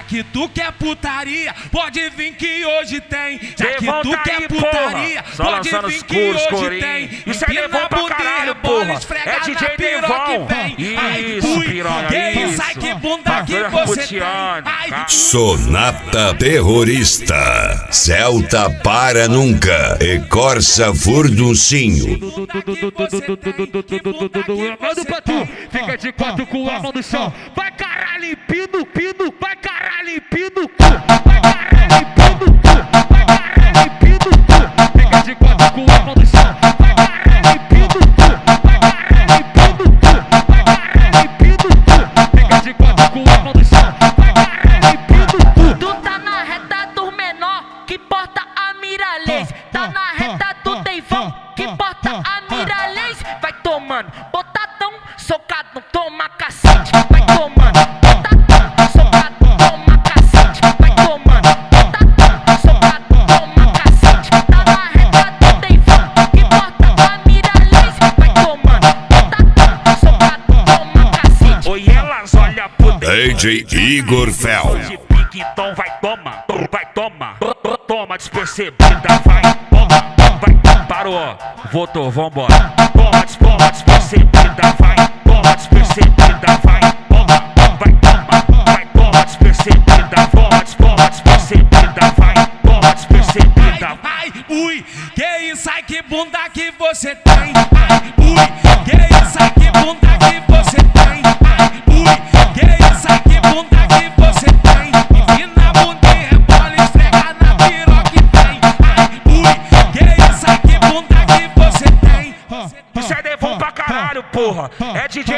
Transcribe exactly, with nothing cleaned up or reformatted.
que tu quer putaria, pode vir que hoje tem. Já que Devon tu tá quer aí, putaria, porra. pode Só vir que cursos, hoje corinho. tem. Isso é Devon pra caralho, porra. É D J Devon. Isso, piranha, que isso. sai que bunda que você tem. Ai, Sonata terrorista. Celta para nunca. E Corsa Furduncinho. Manda pra tu, fica de quatro com a mão no chão. Vai caralho, limpino, pino, vai caralho, limpino, vai caralho, limpino, vai caralho, limpino, fica de quatro com a mão no chão. Vai caralho, limpino, vai caralho, limpino, vai caralho, limpino, fica de quatro com a mão no chão. Vai caralho, limpino. Tu tá na reta do menor, que porta a Miralês. Tá na reta do Devon, que porta a Miralês. Vai tomando, botadão, socado, toma cacete. Vai tomando, botadão, socado, toma cacete. Vai tomando, botadão, socado, toma cacete. Tá na reta do Devon, que porta a Miralês. Vai tomando, botadão, socado, toma cacete. Oi, elas olha pro D J Igor Fel. de pique, então vai toma, vai toma, toma despercebida, vai toma, vai, parou, voltou, vambora. Toma, toma despercebida, vai, toma despercebida, vai, toma, vai toma, vai toma despercebida, toma, toma despercebida, vai, toma despercebida. ai, ui, que isso, ai que bunda que você tem. Ai, ui, que isso, ai que bunda que você tem. Ai, ui, que isso, ai que bunda que você tem. Empina a bunda e rebola, esfrega na piroca e vem. Ai, ui, que isso, ai que bunda que você tem. Isso é Devon pra caralho, porra. É D